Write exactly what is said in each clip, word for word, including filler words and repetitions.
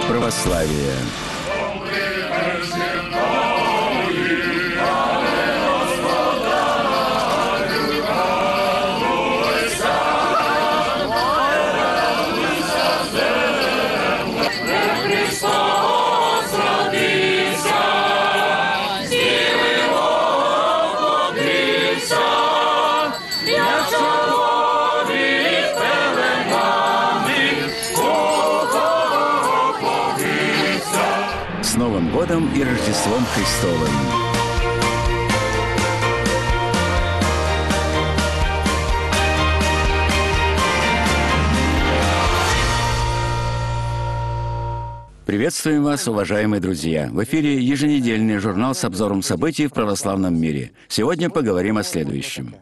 православия. С Новым годом и Рождеством Христовым! Приветствуем вас, уважаемые друзья! В эфире еженедельный журнал с обзором событий в православном мире. Сегодня поговорим о следующем.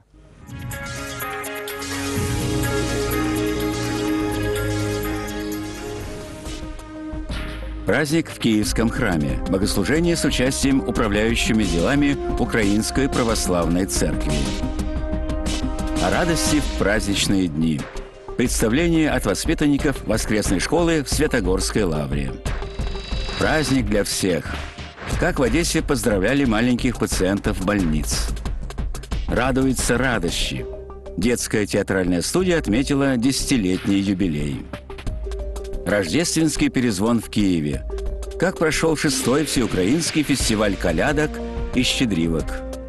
Праздник в Киевском храме. Богослужение с участием управляющими делами Украинской Православной Церкви. О радости в праздничные дни. Представление от воспитанников воскресной школы в Святогорской лавре. Праздник для всех. Как в Одессе поздравляли маленьких пациентов больниц. Радуется радощи. Детская театральная студия отметила десятилетний юбилей. Рождественский перезвон в Киеве. Как прошел шестой всеукраинский фестиваль колядок и щедривок.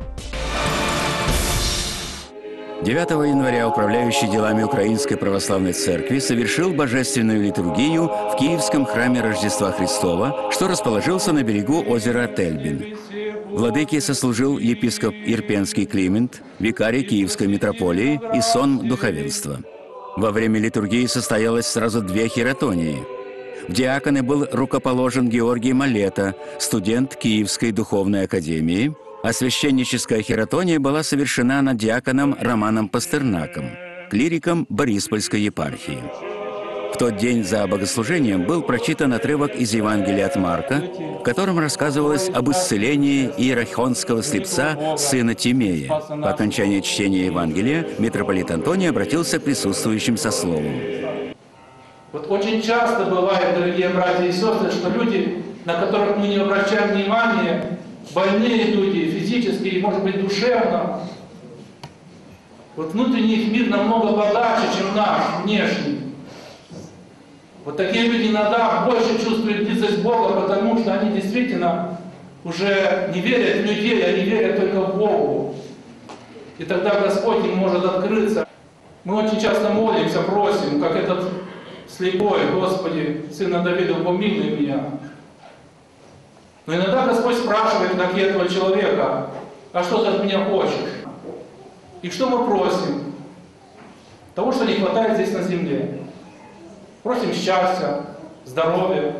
девятого января управляющий делами Украинской Православной Церкви совершил божественную литургию в Киевском храме Рождества Христова, что расположился на берегу озера Тельбин. Владыке сослужил епископ Ирпенский Климент, викарий Киевской митрополии и сон духовенства. Во время литургии состоялось сразу две хиротонии. В диаконы был рукоположен Георгий Малета, студент Киевской духовной академии, а священническая хиротония была совершена над диаконом Романом Пастернаком, клириком Бориспольской епархии. В тот день за богослужением был прочитан отрывок из Евангелия от Марка, в котором рассказывалось об исцелении иерохонского слепца сына Тимея. По окончании чтения Евангелия митрополит Антоний обратился к присутствующим со словом. Вот очень часто бывает, дорогие братья и сестры, что люди, на которых мы не обращаем внимания, больные люди, физически и, может быть, душевно, вот внутренний их мир намного богаче, чем наш, внешний. Вот такие люди иногда больше чувствуют близость Бога, потому что они действительно уже не верят в людей, они верят только в Богу. И тогда Господь им может открыться. Мы очень часто молимся, просим, как этот слепой: Господи, Сына Давида, помилуй меня. Но иногда Господь спрашивает, как и этого человека: а что ты от меня хочешь? И что мы просим? Того, что не хватает здесь на земле. Просим счастья, здоровья,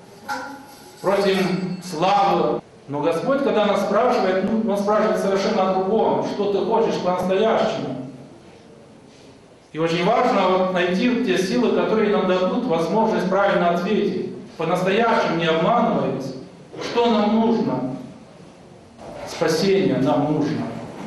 просим славы. Но Господь, когда нас спрашивает, ну, Он спрашивает совершенно о другом. Что ты хочешь по-настоящему? И очень важно вот найти те силы, которые нам дадут возможность правильно ответить. По-настоящему, не обманываясь. Что нам нужно? Спасение нам нужно.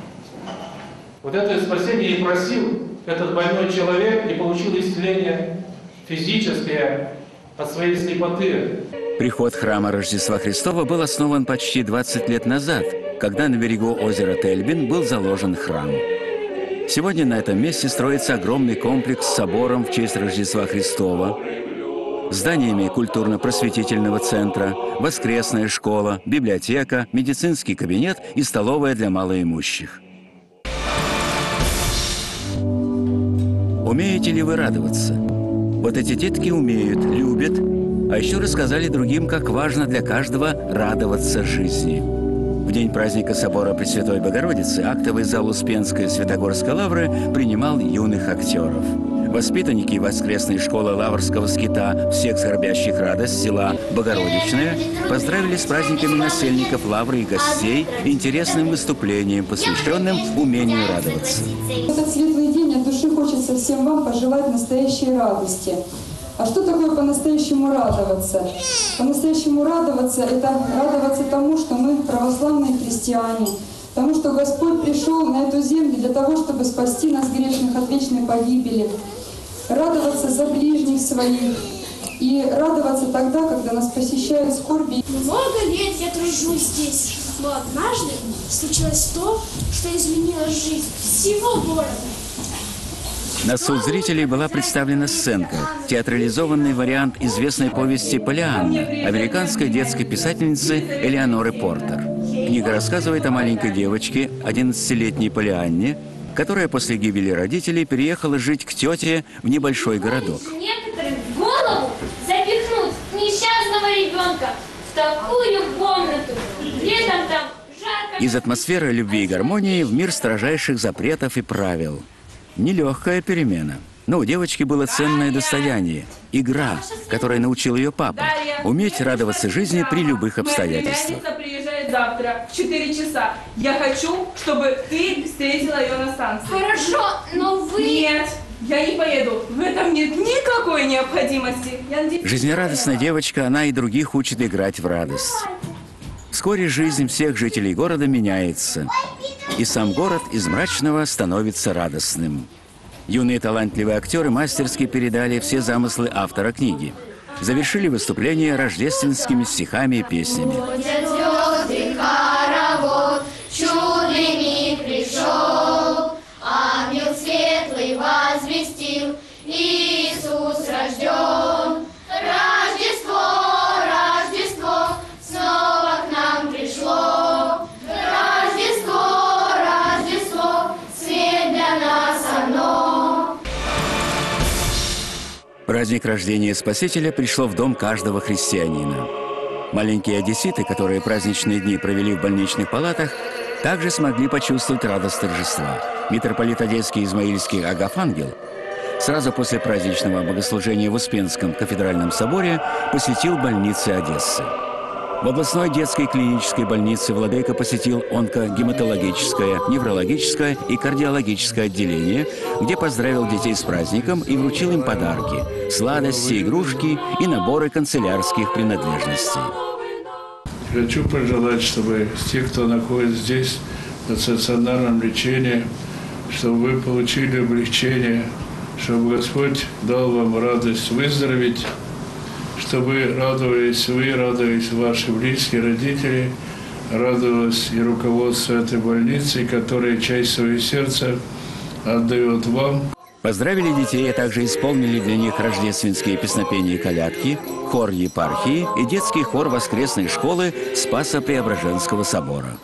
Вот это спасение и просил этот больной человек, и получил исцеление физическое от своей слепоты. Приход храма Рождества Христова был основан почти двадцать лет назад, когда на берегу озера Тельбин был заложен храм. Сегодня на этом месте строится огромный комплекс с собором в честь Рождества Христова, зданиями культурно-просветительного центра, воскресная школа, библиотека, медицинский кабинет и столовая для малоимущих. Умеете ли вы радоваться? Вот эти детки умеют, любят, а еще рассказали другим, как важно для каждого радоваться жизни. В день праздника собора Пресвятой Богородицы актовый зал Успенской Святогорской лавры принимал юных актеров. Воспитанники воскресной школы Лаврского скита «Всех скорбящих радость» села Богородичное поздравили с праздниками насельников лавры и гостей интересным выступлением, посвященным умению радоваться. Этот светлый день от души хочется всем вам пожелать настоящей радости. А что такое по-настоящему радоваться? По-настоящему радоваться – это радоваться тому, что мы православные христиане, тому, что Господь пришел на эту землю для того, чтобы спасти нас грешных от вечной погибели, радоваться за ближних своих, и радоваться тогда, когда нас посещают скорби. Много лет я тружусь здесь, но однажды случилось то, что изменило жизнь всего города. На суд зрителей была представлена сценка, театрализованный вариант известной повести «Полианна» американской детской писательницы Элеоноры Портер. Книга рассказывает о маленькой девочке, одиннадцатилетней Полианне, которая после гибели родителей переехала жить к тете в небольшой городок. Некоторым в голову запихнуть несчастного ребенка в такую комнату, летом там жарко. Из атмосферы любви и гармонии в мир строжайших запретов и правил. Нелегкая перемена. Но у девочки было ценное достояние – игра, которой научил ее папа. Уметь радоваться жизни при любых обстоятельствах. Приезжает завтра в четыре часа. Я хочу, чтобы ты встретила ее на станции. Хорошо, но вы... Нет, я не поеду. В этом нет никакой необходимости. Я надеюсь, Жизнерадостная девочка, она и других учит играть в радость. Вскоре жизнь всех жителей города меняется. И сам город из мрачного становится радостным. Юные талантливые актеры мастерски передали все замыслы автора книги. Завершили выступление рождественскими стихами и песнями. Чудный миг пришел, ангел светлый возвестил, Иисус рожден. Рождество, Рождество, снова к нам пришло. Рождество, Рождество, свет для нас оно. Праздник рождения Спасителя пришло в дом каждого христианина. Маленькие одесситы, которые праздничные дни провели в больничных палатах, также смогли почувствовать радость торжества. Митрополит Одесский и Измаильский Агафангел сразу после праздничного богослужения в Успенском кафедральном соборе посетил больницы Одессы. В областной детской клинической больнице владыка посетил онкогематологическое, неврологическое и кардиологическое отделение, где поздравил детей с праздником и вручил им подарки – сладости, игрушки и наборы канцелярских принадлежностей. Хочу пожелать, чтобы те, кто находится здесь на стационарном лечении, чтобы вы получили облегчение, чтобы Господь дал вам радость выздороветь, чтобы радовались вы, радовались ваши близкие, родители, радовалось и руководство этой больницы, которая часть своего сердца отдает вам. Поздравили детей, а также исполнили для них рождественские песнопения и колядки, хор епархии и детский хор воскресной школы Спасо-Преображенского собора.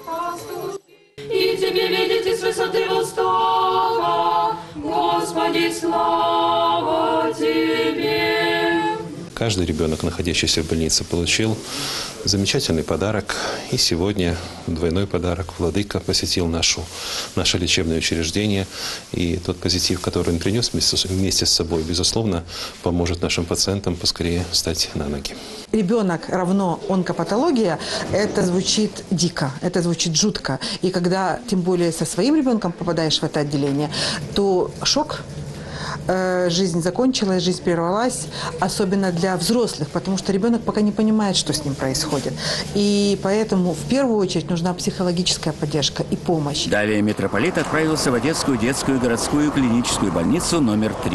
И тебе видите с высоты востока, Господи, слава Тебе. Каждый ребенок, находящийся в больнице, получил замечательный подарок. И сегодня двойной подарок. Владыка посетил нашу, наше лечебное учреждение. И тот позитив, который он принес вместе, вместе с собой, безусловно, поможет нашим пациентам поскорее встать на ноги. Ребенок равно онкопатология, это звучит дико, это звучит жутко. И когда, тем более, со своим ребенком попадаешь в это отделение, то шок. Жизнь закончилась, жизнь прервалась, особенно для взрослых, потому что ребенок пока не понимает, что с ним происходит. И поэтому в первую очередь нужна психологическая поддержка и помощь. Далее митрополит отправился в Одесскую детскую городскую клиническую больницу номер три.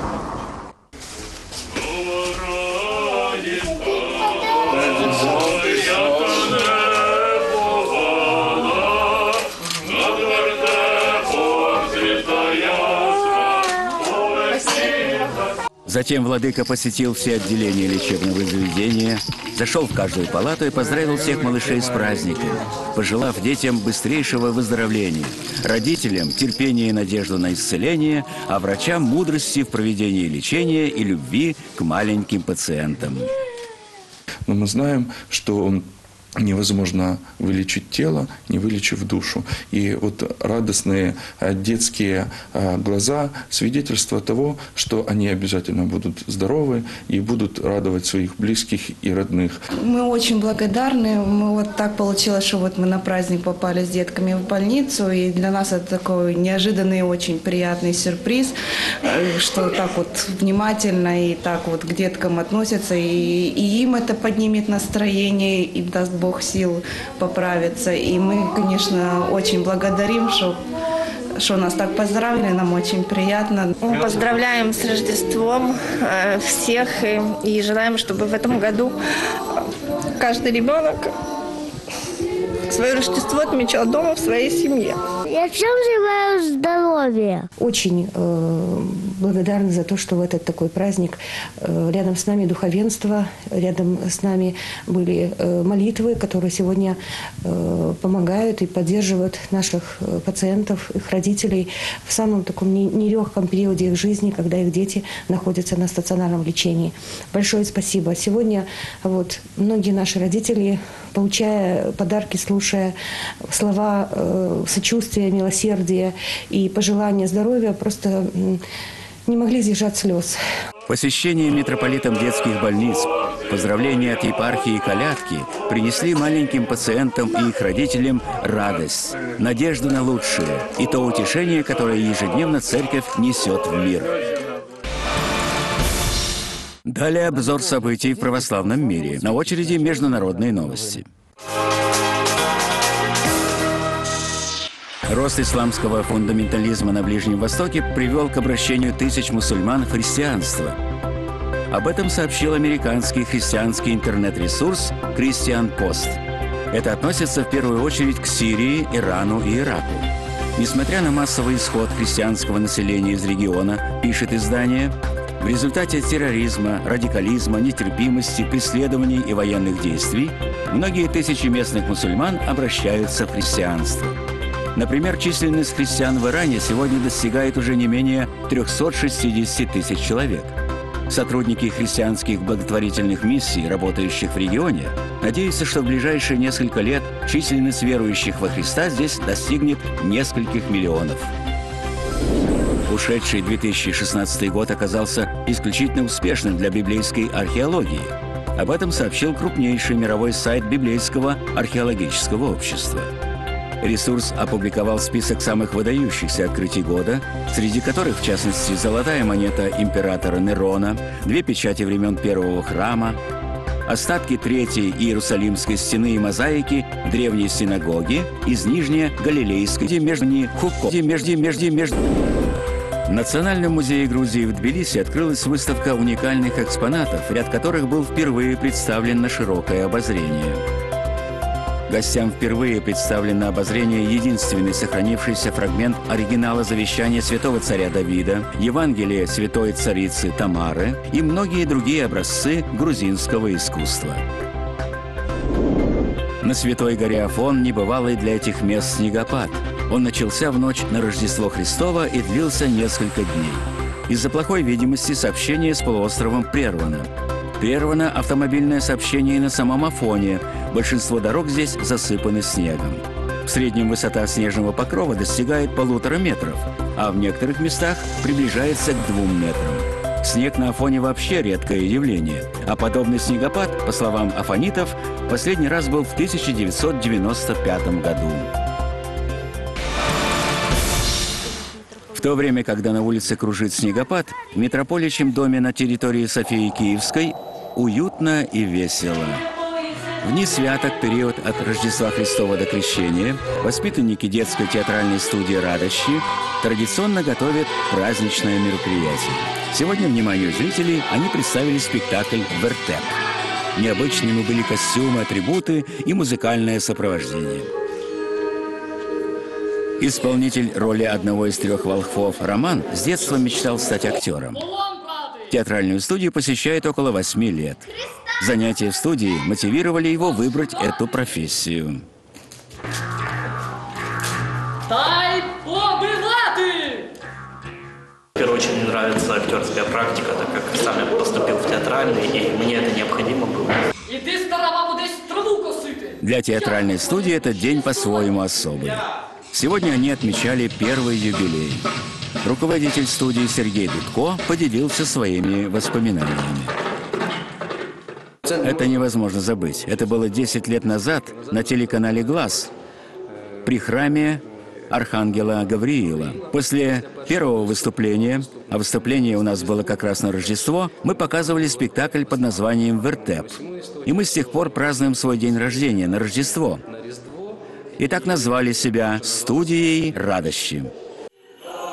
Затем владыка посетил все отделения лечебного заведения, зашел в каждую палату и поздравил всех малышей с праздником, пожелав детям быстрейшего выздоровления, родителям терпения и надежду на исцеление, а врачам мудрости в проведении лечения и любви к маленьким пациентам. Но мы знаем, что невозможно вылечить тело, не вылечив душу. И вот радостные детские глаза – свидетельство того, что они обязательно будут здоровы и будут радовать своих близких и родных. Мы очень благодарны. Мы вот так получилось, что вот мы на праздник попали с детками в больницу. И для нас это такой неожиданный, очень приятный сюрприз, что так вот внимательно и так вот к деткам относятся. И, и им это поднимет настроение и даст Бог сил поправиться. И мы, конечно, очень благодарим, что, что нас так поздравили, нам очень приятно. Мы поздравляем с Рождеством э, всех и, и желаем, чтобы в этом году каждый ребенок свое Рождество отмечал дома в своей семье. Я всем желаю здоровья. Очень э, благодарны за то, что в этот такой праздник э, рядом с нами духовенство, рядом с нами были э, молитвы, которые сегодня э, помогают и поддерживают наших э, пациентов, их родителей в самом таком нелегком периоде их жизни, когда их дети находятся на стационарном лечении. Большое спасибо. Сегодня вот многие наши родители, получая подарки, слушая слова э, сочувствия, милосердия и пожелания здоровья, просто не могли сдержать слез. Посещение митрополитом детских больниц, поздравления от епархии и колядки принесли маленьким пациентам и их родителям радость, надежду на лучшее и то утешение, которое ежедневно церковь несет в мир. Далее обзор событий в православном мире. На очереди международные новости. Рост исламского фундаментализма на Ближнем Востоке привел к обращению тысяч мусульман в христианство. Об этом сообщил американский христианский интернет-ресурс Christian Post. Это относится в первую очередь к Сирии, Ирану и Ираку. Несмотря на массовый исход христианского населения из региона, пишет издание, в результате терроризма, радикализма, нетерпимости, преследований и военных действий многие тысячи местных мусульман обращаются в христианство. Например, численность христиан в Иране сегодня достигает уже не менее трёхсот шестидесяти тысяч человек. Сотрудники христианских благотворительных миссий, работающих в регионе, надеются, что в ближайшие несколько лет численность верующих во Христа здесь достигнет нескольких миллионов. Ушедший две тысячи шестнадцатый год оказался исключительно успешным для библейской археологии. Об этом сообщил крупнейший мировой сайт библейского археологического общества. Ресурс опубликовал список самых выдающихся открытий года, среди которых, в частности, золотая монета императора Нерона, две печати времен Первого храма, остатки Третьей Иерусалимской стены и мозаики древней синагоги из Нижнегалилейской между Хукко между между между В Национальном музее Грузии в Тбилиси открылась выставка уникальных экспонатов, ряд которых был впервые представлен на широкое обозрение. Гостям впервые представлен на обозрение единственный сохранившийся фрагмент оригинала завещания святого царя Давида, Евангелия святой царицы Тамары и многие другие образцы грузинского искусства. На Святой горе Афон небывалый для этих мест снегопад. Он начался в ночь на Рождество Христово и длился несколько дней. Из-за плохой видимости сообщение с полуостровом прервано. Прервано автомобильное сообщение и на самом Афоне. Большинство дорог здесь засыпаны снегом. В среднем высота снежного покрова достигает полутора метров, а в некоторых местах приближается к двум метрам. Снег на Афоне вообще редкое явление, а подобный снегопад, по словам афонитов, последний раз был в тысяча девятьсот девяносто пятом году. В то время, когда на улице кружит снегопад, в митрополичьем доме на территории Софии Киевской уютно и весело. В дни святок, период от Рождества Христова до Крещения, воспитанники детской театральной студии «Радощи» традиционно готовят праздничное мероприятие. Сегодня вниманию зрителей они представили спектакль «Вертеп». Необычными были костюмы, атрибуты и музыкальное сопровождение. Исполнитель роли одного из трех волхвов Роман с детства мечтал стать актером. Театральную студию посещает около восьми лет. Занятия в студии мотивировали его выбрать эту профессию. В первую очередь мне нравится актерская практика, так как сам я поступил в театральный, и мне это необходимо было. Для театральной студии этот день по-своему особый. Сегодня они отмечали первый юбилей. Руководитель студии Сергей Дудко поделился своими воспоминаниями. Это невозможно забыть. Это было десять лет назад на телеканале «Глаз» при храме Архангела Гавриила. После первого выступления, а выступление у нас было как раз на Рождество, мы показывали спектакль под названием «Вертеп». И мы с тех пор празднуем свой день рождения на Рождество. И так назвали себя «Студией Радощи».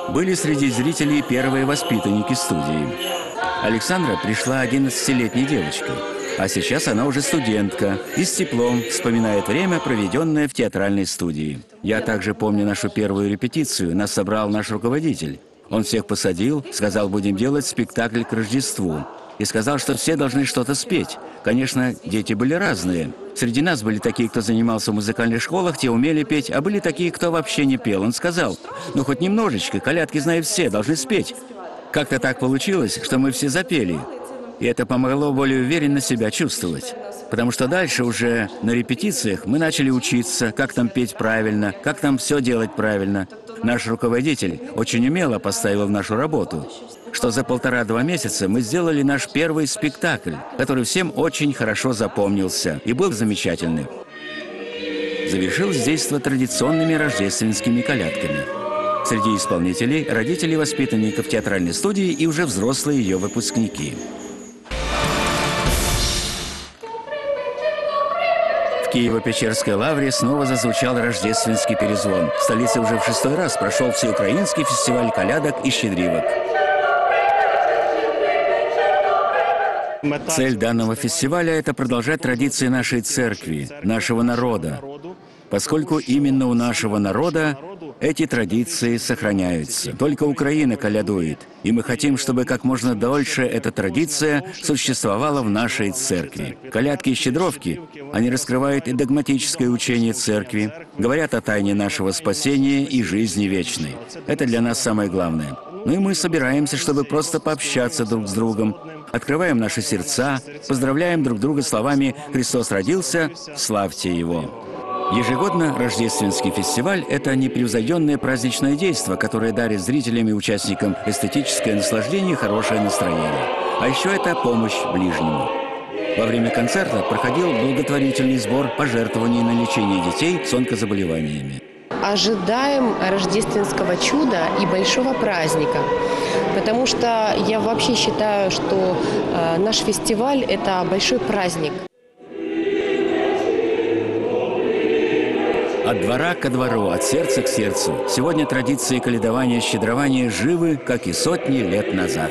Были среди зрителей первые воспитанники студии. Александра пришла одиннадцатилетней девочкой, а сейчас она уже студентка и с теплом вспоминает время, проведенное в театральной студии. Я также помню нашу первую репетицию. Нас собрал наш руководитель. Он всех посадил, сказал, будем делать спектакль к Рождеству. И сказал, что все должны что-то спеть. Конечно, дети были разные. Среди нас были такие, кто занимался в музыкальных школах, те умели петь, а были такие, кто вообще не пел. Он сказал, ну хоть немножечко, колядки знают все, должны спеть. Как-то так получилось, что мы все запели. И это помогло более уверенно себя чувствовать. Потому что дальше уже на репетициях мы начали учиться, как там петь правильно, как там все делать правильно. Наш руководитель очень умело поставил в нашу работу, что за полтора-два месяца мы сделали наш первый спектакль, который всем очень хорошо запомнился и был замечательный. Завершилось действо традиционными рождественскими колядками. Среди исполнителей – родители воспитанников театральной студии и уже взрослые ее выпускники. В Киево-Печерской лавре снова зазвучал рождественский перезвон. В столице уже в шестой раз прошел всеукраинский фестиваль колядок и щедривок. Цель данного фестиваля – это продолжать традиции нашей церкви, нашего народа, поскольку именно у нашего народа эти традиции сохраняются. Только Украина колядует, и мы хотим, чтобы как можно дольше эта традиция существовала в нашей церкви. Колядки и щедровки, они раскрывают и догматическое учение церкви, говорят о тайне нашего спасения и жизни вечной. Это для нас самое главное. Ну и мы собираемся, чтобы просто пообщаться друг с другом, открываем наши сердца, поздравляем друг друга словами «Христос родился, славьте Его». Ежегодно рождественский фестиваль – это непревзойденное праздничное действо, которое дарит зрителям и участникам эстетическое наслаждение и хорошее настроение. А еще это помощь ближнему. Во время концерта проходил благотворительный сбор пожертвований на лечение детей с онкозаболеваниями. Ожидаем рождественского чуда и большого праздника, потому что я вообще считаю, что э, наш фестиваль – это большой праздник. От двора ко двору, от сердца к сердцу. Сегодня традиции колядования и щедрования живы, как и сотни лет назад.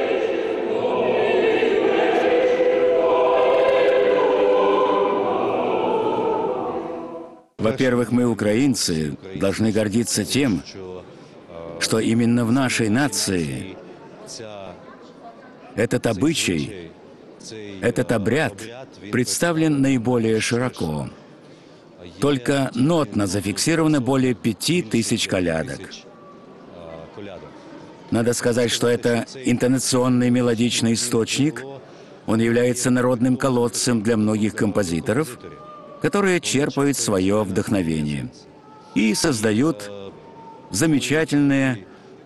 Во-первых, мы, украинцы, должны гордиться тем, что именно в нашей нации этот обычай, этот обряд представлен наиболее широко. Только нотно зафиксировано более пяти тысяч колядок. Надо сказать, что это интонационный мелодичный источник. Он является народным колодцем для многих композиторов, которые черпают свое вдохновение и создают замечательные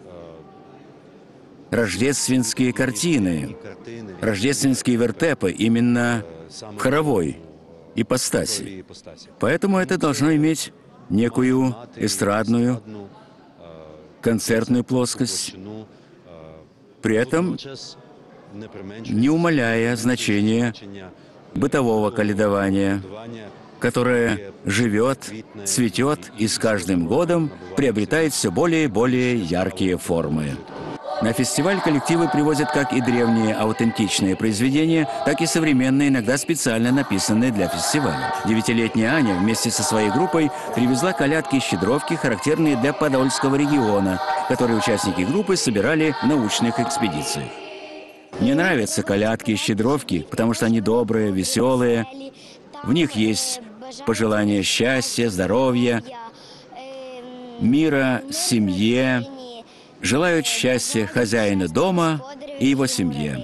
рождественские картины, рождественские вертепы именно в хоровой ипостаси. Поэтому это должно иметь некую эстрадную, концертную плоскость, при этом не умаляя значение бытового колядования, которое живет, цветет и с каждым годом приобретает все более и более яркие формы. На фестиваль коллективы привозят как и древние аутентичные произведения, так и современные, иногда специально написанные для фестиваля. Девятилетняя Аня вместе со своей группой привезла колядки и щедровки, характерные для Подольского региона, которые участники группы собирали в научных экспедициях. Мне нравятся колядки и щедровки, потому что они добрые, веселые. В них есть пожелания счастья, здоровья, мира семье. Желают счастья хозяина дома и его семье.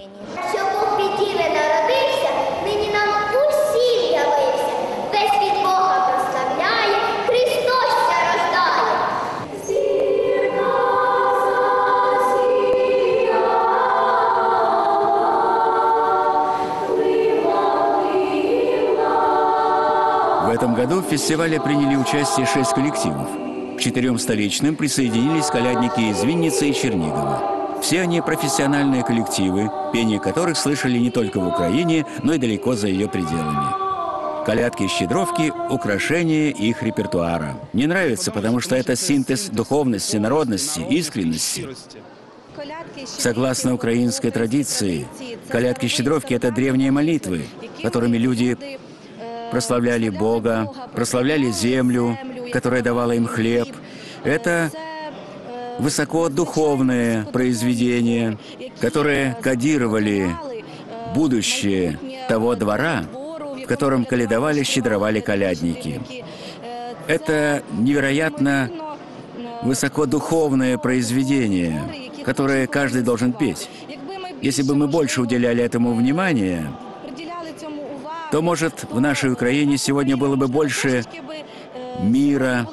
В этом году в фестивале приняли участие шесть коллективов. К четырем столичным присоединились колядники из Винницы и Чернигова. Все они профессиональные коллективы, пение которых слышали не только в Украине, но и далеко за ее пределами. Колядки и щедровки – украшение их репертуара. Не нравится, потому что это синтез духовности, народности, искренности. Согласно украинской традиции, колядки и щедровки – это древние молитвы, которыми люди прославляли Бога, прославляли землю, которая давала им хлеб. Это высокодуховные произведения, которые кодировали будущее того двора, в котором калядовали, щедровали колядники. Это невероятно высокодуховное произведение, которое каждый должен петь. Если бы мы больше уделяли этому внимания, то, может, в нашей Украине сегодня было бы больше мира,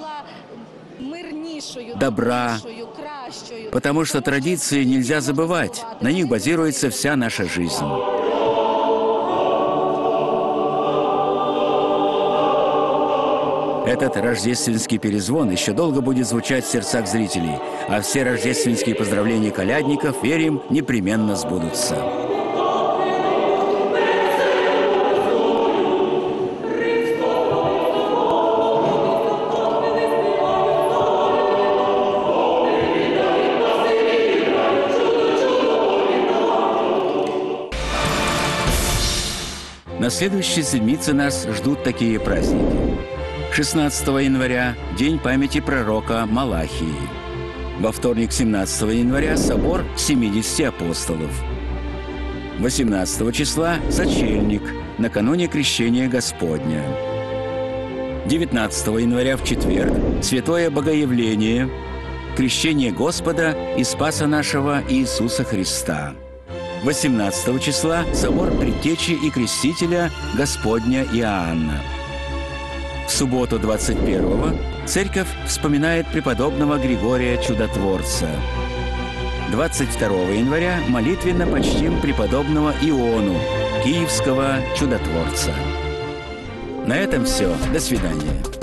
добра, потому что традиции нельзя забывать, на них базируется вся наша жизнь. Этот рождественский перезвон еще долго будет звучать в сердцах зрителей, а все рождественские поздравления колядников, верим, непременно сбудутся. На следующей седмице нас ждут такие праздники. шестнадцатого января – День памяти пророка Малахии. Во вторник, семнадцатого января – Собор семидесяти апостолов. восемнадцатого числа – Сочельник, накануне Крещения Господня. девятнадцатого января в четверг – Святое Богоявление, Крещение Господа и Спаса нашего Иисуса Христа. восемнадцатого числа – Собор Предтечи и Крестителя Господня Иоанна. В субботу двадцать первого церковь вспоминает преподобного Григория Чудотворца. двадцать второго января молитвенно почтим преподобного Иону, Киевского Чудотворца. На этом все. До свидания.